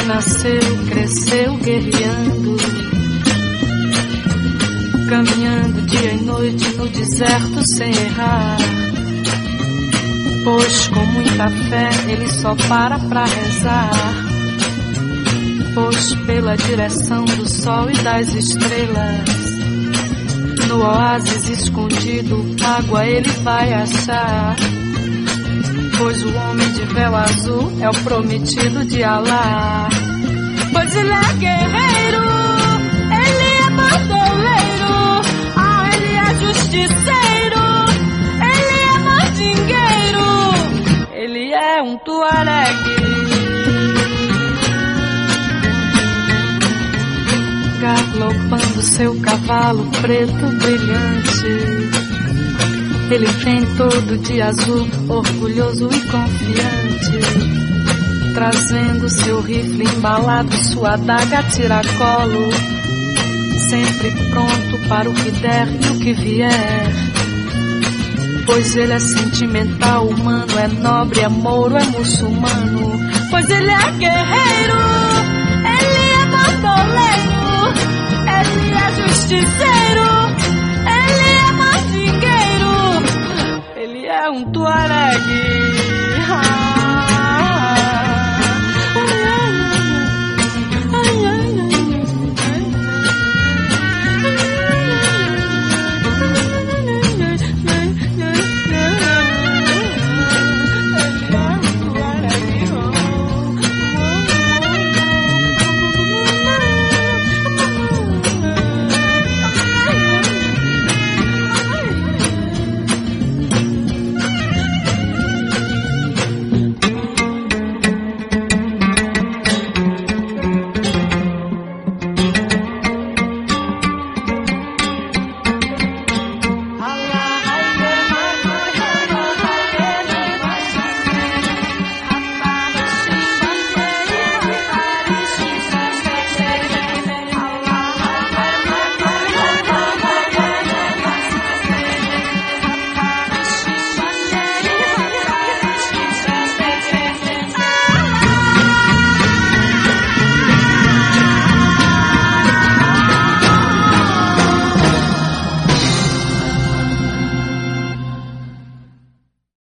nasceu, cresceu guerreando, caminhando dia e noite no deserto sem errar. Pois com muita fé ele só para pra rezar. Pois pela direção do sol e das estrelas, no oásis escondido, água ele vai achar. Pois o homem de véu azul é o prometido de Alá. Pois ele é guerreiro, ele é bandoleiro, ele é justiceiro, ele é mandingueiro, ele é um tuaregue. Galopando seu cavalo preto brilhante, ele vem todo de azul, orgulhoso e confiante, trazendo seu rifle embalado, sua adaga a tiracolo, sempre pronto para o que der e o que vier. Pois ele é sentimental, humano, é nobre, é mouro, é muçulmano. Pois ele é guerreiro, ele é bandoleiro, ele é justiceiro,